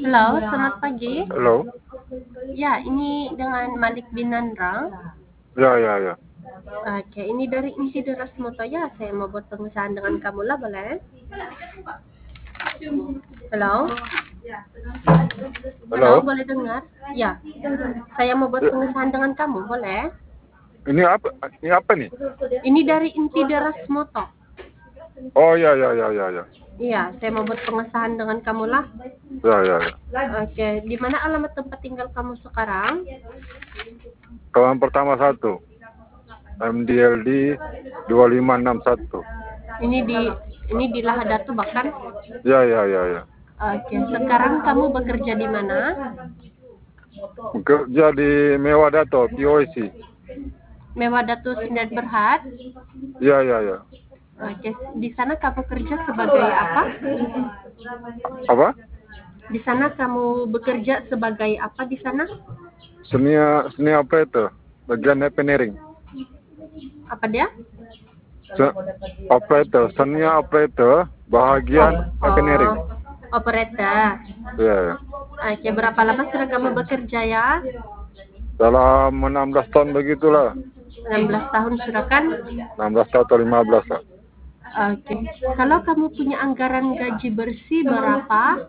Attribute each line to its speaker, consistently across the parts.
Speaker 1: Halo, selamat pagi.
Speaker 2: Halo?
Speaker 1: Ya, ini dengan Malik bin Nandra.
Speaker 2: Ya, ya, ya.
Speaker 1: Oke, ini dari Inti Deras Moto ya. Saya mau buat pengusahaan dengan kamu lah, boleh? Halo? Halo,
Speaker 2: Halo?
Speaker 1: boleh dengar? Ya, saya mau buat
Speaker 2: Ya,
Speaker 1: pengusahaan dengan kamu, boleh?
Speaker 2: ini apa? Ini apa nih?
Speaker 1: Ini dari Inti Deras Moto.
Speaker 2: Oh, ya, ya, ya, ya, ya.
Speaker 1: Iya, saya mau buat pengesahan dengan kamu lah.
Speaker 2: Ya, ya, ya.
Speaker 1: Oke, di mana alamat tempat tinggal kamu sekarang?
Speaker 2: Kawan pertama 1. MDLD 2561.
Speaker 1: Ini di Lahadatu bahkan.
Speaker 2: Ya, ya, ya, ya.
Speaker 1: Oke, sekarang kamu bekerja di mana?
Speaker 2: Bekerja di Mewah Dato, POIC.
Speaker 1: Mewah Datu Sindang Berhad.
Speaker 2: Ya, ya, ya.
Speaker 1: Oke, di sana kamu kerja sebagai apa?
Speaker 2: Apa?
Speaker 1: Di sana kamu bekerja sebagai apa di sana?
Speaker 2: Seni operator. Bagian engineering.
Speaker 1: Apa dia?
Speaker 2: Operator. Seni operator. Bahagian engineering.
Speaker 1: Operator.
Speaker 2: Ya, ya.
Speaker 1: Oke, berapa lama sudah kamu bekerja ya?
Speaker 2: Dalam 16 tahun begitulah.
Speaker 1: 16 tahun sudah kan?
Speaker 2: 16 tahun atau 15 lah.
Speaker 1: Oke, kalau kamu punya anggaran gaji bersih berapa?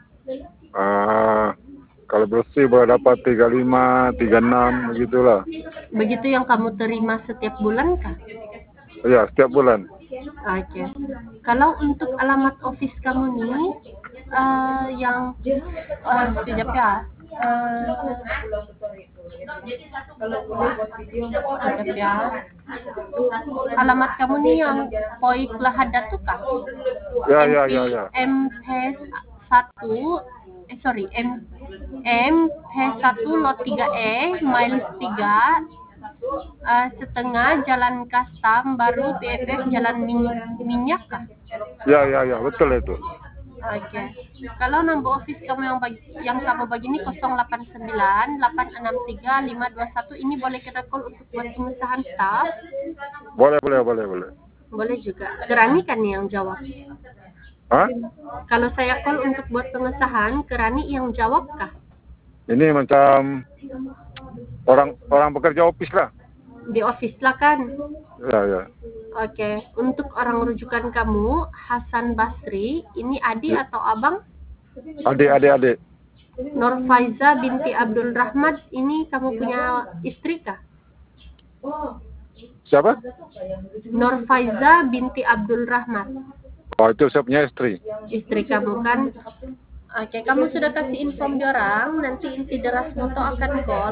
Speaker 2: Kalau bersih boleh dapat 35, 36 begitulah.
Speaker 1: Begitu yang kamu terima setiap bulan kah?
Speaker 2: Iya, setiap bulan.
Speaker 1: Oke. Kalau untuk alamat office kamu nih, yang sekejap ya. Sekejap ya. Alamat kamu nih yang Poik Lahadatu kah?
Speaker 2: Ya, ya, ya, ya.
Speaker 1: MP1 MP1 lot 3E miles 3 setengah Jalan Kastam Baru PFF Jalan Minyak kah?
Speaker 2: Ya, ya, ya, betul itu.
Speaker 1: Oke. Kalau nomor office kamu yang kamu bagi ini 089 863 521, ini boleh kita call untuk buat pengesahan staff?
Speaker 2: Boleh, boleh, boleh, boleh.
Speaker 1: Boleh juga. Kerani kan yang jawab?
Speaker 2: Hah?
Speaker 1: Kalau saya call untuk buat pengesahan, Kerani yang jawab kah?
Speaker 2: Ini macam orang bekerja office lah.
Speaker 1: Di office lah kan?
Speaker 2: Ya, ya.
Speaker 1: Oke. Untuk orang rujukan kamu, Hasan Basri, ini adik atau abang?
Speaker 2: Adik.
Speaker 1: Nur Faiza binti Abdul Rahmat, ini kamu punya istri kah?
Speaker 2: Siapa?
Speaker 1: Nur Faiza binti Abdul Rahmat.
Speaker 2: Oh, itu saya punya istri.
Speaker 1: Istri kamu kan? Oke, kamu sudah kasih inform di orang, nanti Inti Deras Moto akan call.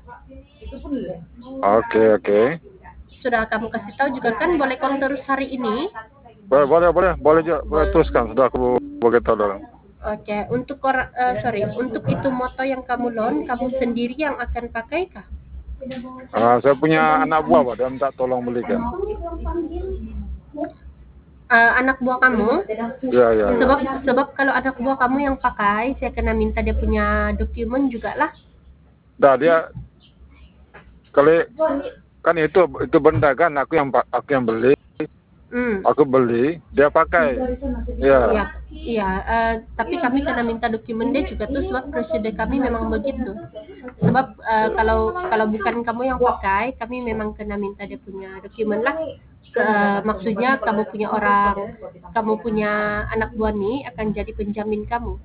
Speaker 2: Oke.
Speaker 1: Sudah kamu kasih tahu juga kan, boleh call terus hari ini?
Speaker 2: Boleh teruskan. Sudah aku beritahu dalam.
Speaker 1: Oke, untuk untuk itu moto yang kamu loan, kamu sendiri yang akan pakai kah?
Speaker 2: Saya punya anak buah, Pak, dia minta tolong belikan.
Speaker 1: Anak buah kamu?
Speaker 2: Ya, ya, ya.
Speaker 1: Sebab kalau anak buah kamu yang pakai, saya kena minta dia punya dokumen juga lah.
Speaker 2: Dah dia kali kan itu benda kan aku yang beli. Aku beli, dia pakai.
Speaker 1: Iya. Iya, tapi kami kena minta dokumen dia juga tuh, sebab prosedur kami memang begitu. Sebab kalau bukan kamu yang pakai, kami memang kena minta dia punya dokumen lah. Maksudnya kamu punya anak buah nih akan jadi penjamin kamu.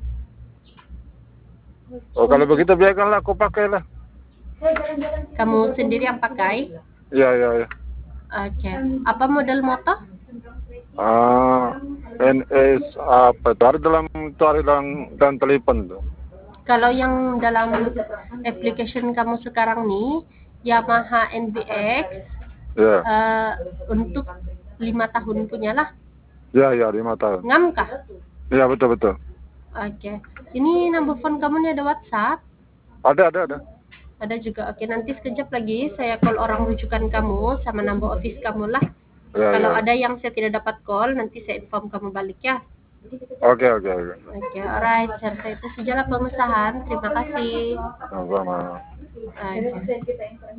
Speaker 2: Oh, kalau begitu biarkanlah aku pakai lah.
Speaker 1: Kamu sendiri yang pakai?
Speaker 2: Ya.
Speaker 1: Oke. Apa model motor?
Speaker 2: NS apa? Cari dalam dan telepon tuh.
Speaker 1: Kalau yang dalam application kamu sekarang nih, Yamaha NBX,
Speaker 2: Ya.
Speaker 1: untuk 5 tahun punya lah.
Speaker 2: Ya, 5 tahun.
Speaker 1: Ngam kah?
Speaker 2: Ya, betul.
Speaker 1: Oke. Ini nomor phone kamu nih ada WhatsApp?
Speaker 2: Ada.
Speaker 1: Ada juga. Oke, nanti sekejap lagi saya call orang rujukan kamu sama nomor office kamu lah.
Speaker 2: Ya,
Speaker 1: Kalau
Speaker 2: ya.
Speaker 1: ada yang saya tidak dapat call, nanti saya inform kamu balik ya.
Speaker 2: Oke.
Speaker 1: Oke, alright. Saya itu sajalah pengusahaan. Terima kasih.
Speaker 2: Sama-sama.
Speaker 1: Oke.